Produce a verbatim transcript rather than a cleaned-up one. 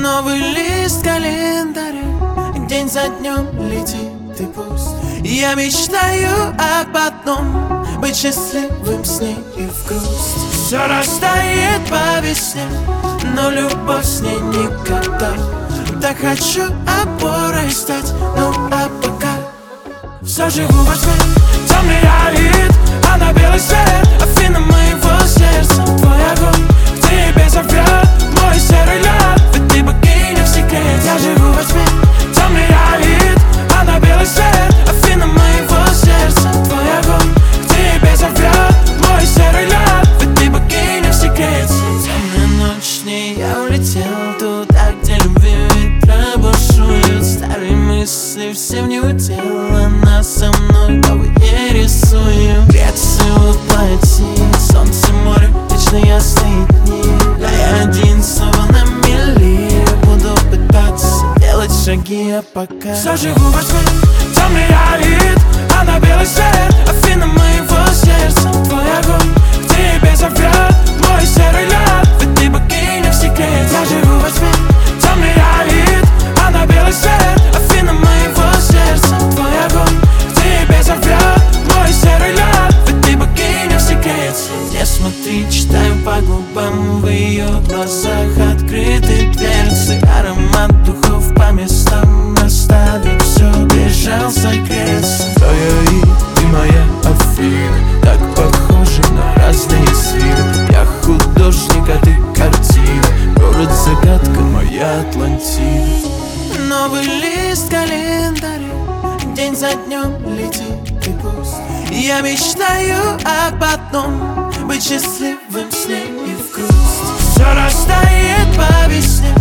Новый лист календаря, день за днем летит и пусть. Я мечтаю об одном, быть счастливым с ней и в грусть. Все растает по весне, но любовь с ней никогда. Так хочу опорой стать, ну а пока все живу во тьме, темный алит, а на белый свет Афина моего сердца. Твой огонь к тебе зовет, мой серый лед, ведь ты богиня в секрете. Я живу во тьме, темный алит, а на белый свет Афина моего сердца. Твой огонь к тебе зовет, мой серый лед, ведь ты богиня в секрете. Темная ночь, с ней я улетел туда, где любви ветра бушуют. Старые мысли все в неудел, она со мной новые рисуем. Греться в платье, солнце, море, вечно ясные дни. А я один снова на мели, буду пытаться делать шаги, а пока все живу во тьме, темный алит, а на белый свет Афина моего сердца. Твой огонь к тебе зовет, мой серый лед, ведь ты богиня в секрете. Я живу во тьме, темный алит, а на белый свет Афина моего сердца. Твой огонь к тебе зовет, мой серый лед, ведь ты богиня в секрете. Не смотри, читаю по губам, в ее глазах открыты дверцы. Аромат духов по местам оставит все, бежал согреться. Да я и ты моя Афина, так похожи на разные сферы. Я художник, а ты картина, город загадка, моя Атлантида. Новый лист календаря, день за днем летит и пусть. Я мечтаю об одном, быть счастливым с ней и в грусть. Все растает по весне,